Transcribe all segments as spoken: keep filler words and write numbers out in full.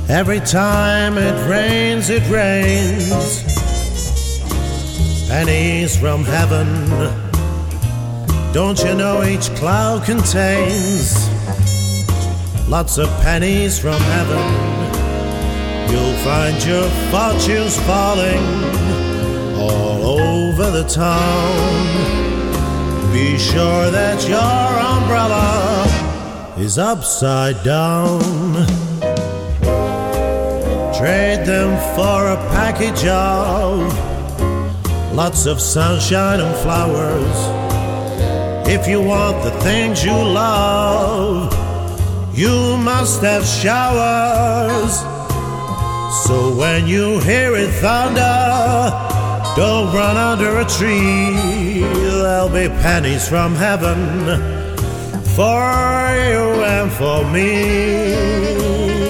Every time it rains, it rains. Pennies from heaven. Don't you know each cloud contains lots of pennies from heaven? You'll find your fortunes falling all over the town. Be sure that your umbrella is upside down. Trade them for a package of lots of sunshine and flowers. If you want the things you love, you must have showers. So when you hear it thunder, don't run under a tree. There'll be pennies from heaven for you and for me.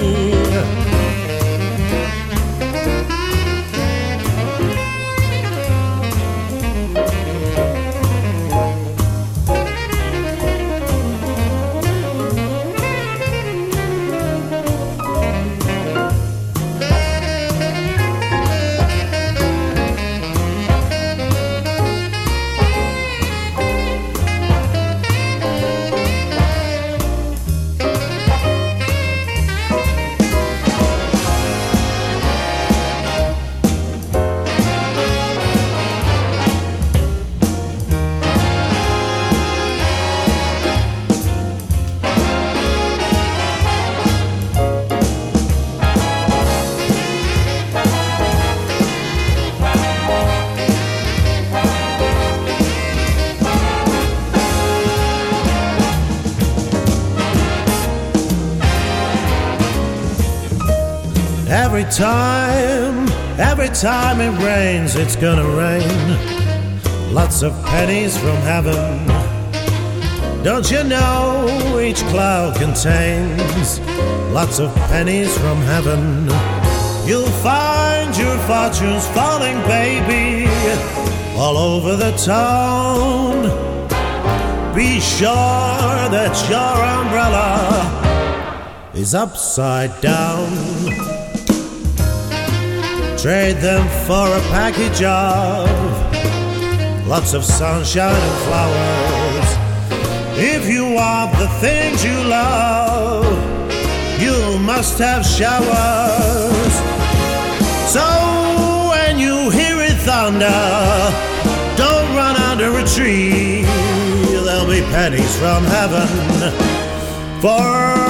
Every time, every time it rains, it's gonna rain. Lots of pennies from heaven. Don't you know each cloud contains lots of pennies from heaven? You'll find your fortunes falling, baby, all over the town. Be sure that your umbrella is upside down. Trade them for a package of lots of sunshine and flowers. If you want the things you love, you must have showers. So when you hear it thunder, don't run under a tree. There'll be pennies from heaven for